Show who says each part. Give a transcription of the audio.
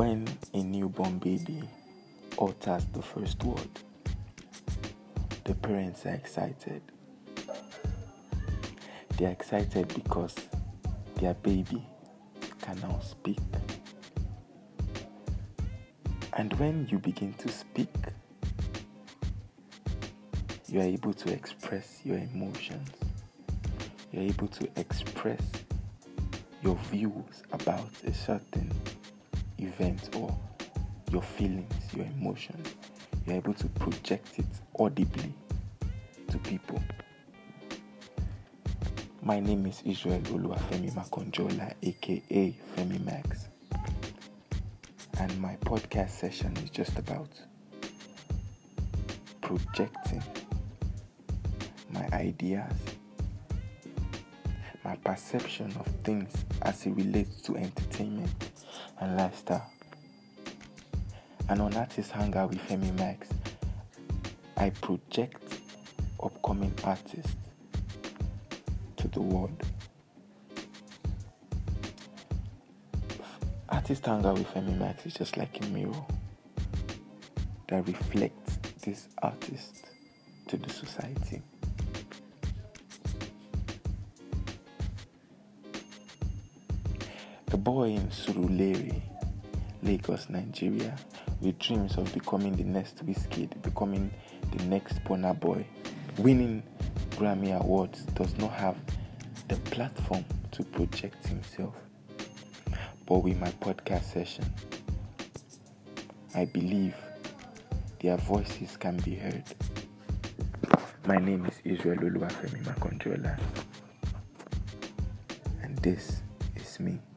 Speaker 1: When a newborn baby utters the first word, the parents are excited. They are excited because their baby can now speak. And when you begin to speak, you are able to express your emotions. You are able to express your views about a certain event or your feelings, your emotions. You are able to project it audibly to people. My name is Israel Oluwafemi Makonjola, aka Femi Max. And my podcast session is just about projecting my ideas, my perception of things as it relates to entertainment and lifestyle. And on Artist Hangout with Femi Max, I project upcoming artists to the world. Artist Hangout with Femi Max is just like a mirror that reflects this artist to the society. A boy in Surulere, Lagos, Nigeria, with dreams of becoming the next Wizkid, becoming the next Burna Boy, winning Grammy Awards, does not have the platform to project himself. But with my podcast session, I believe their voices can be heard. My name is Israel Oluwafemi Makonjola, and this is me.